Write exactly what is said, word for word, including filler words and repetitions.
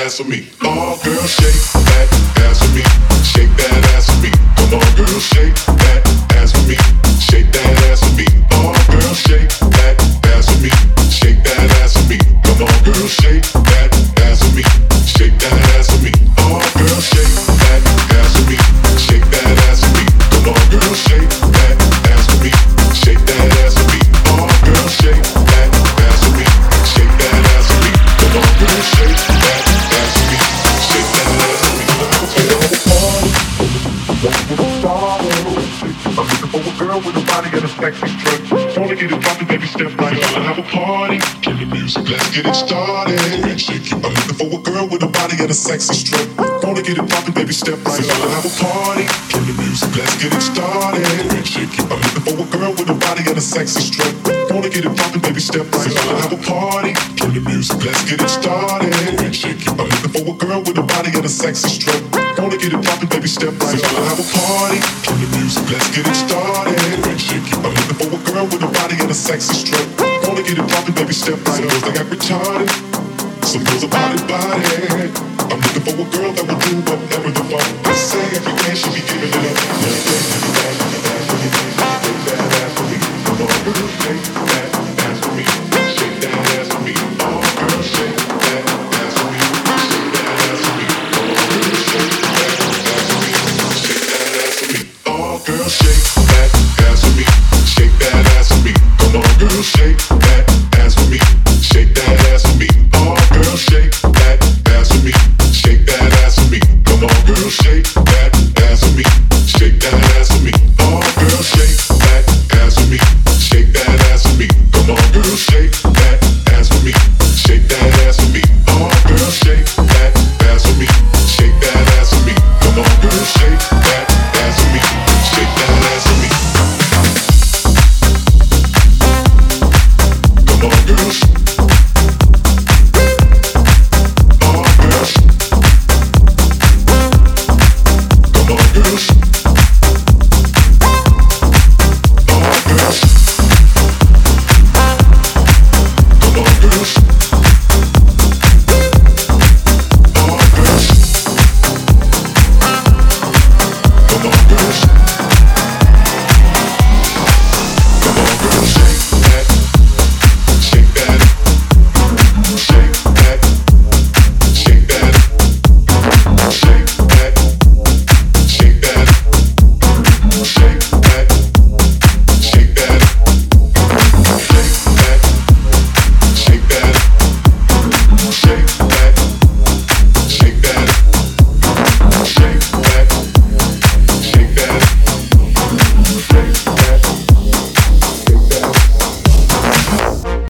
ass for me. Oh, girl, shake that ass for me. Shake that ass for me. Come on, girl, shake that ass for me. Shake that ass for me. Oh, girl, shake that ass for me. Shake that ass for me. Come on, girl, shake that ass for me. Shake that ass for me. Oh, girl, shake that ass for me. Shake that ass for me. Come on, girl, shake that ass for me. Shake that ass for me. Oh, girl, shake that ass for me. Shake that ass for me. Come on, girl, shake that ass for me. Shake that ass for me. I'm looking for a girl with a body and a sexy dress. Wanna get it poppin', baby, step right up. Wanna have a party, turn the music, let's get it started. And shake it. I'm looking for a girl with a body and a sexy strut. Wanna get it poppin', baby, step right up. Wanna have a party, turn the music, let's get it started. And shake it. I'm looking for a girl with a body and a sexy strut. Wanna get it poppin', baby, step right up. Wanna have a party, turn the music, let's get it started. And shake it. I'm looking for a girl with a body and a sexy strut. Wanna get it poppin', baby, step right up. Wanna have a party, turn the music, let's get it started. And shake it. I'm looking for a girl with a body and a sexy strut. Wanna get it poppin', baby, step right up. Some girls they got retarded, some girls are body body. I'm looking for a girl that will do whatever the fuck they say. Every day she be giving it up. Every day she be bad, she be bad, she be bad. Shake that ass for me. Come on, girl, shake that ass for me. Shake that ass for me. Oh, girl, shake that ass for me. Shake that ass for me. Come on, girl, shake that ass for me. Shake that ass for me. Oh, girl, shake that ass for me. Shake that ass for me. Come on, girl, shake that ass for me. Shake that ass for me. Oh, girl, shake that ass for me. Shake that ass for me. Come on, girl, shake that ass for me. Shake that ass for me. Oh, girl, shake that ass for me. Shake that ass for me. Come on, girl, shake that ass for me. Shake that ass for me. Oh, girl, shake that ass for me. Shake that ass for me. Come on, girl, shake that ass for me. Shake that ass for me. Come on, girls. Oh, girls. Come on, girls. Oh, girls. Come on, girls. Oh, girls. Come on, girls.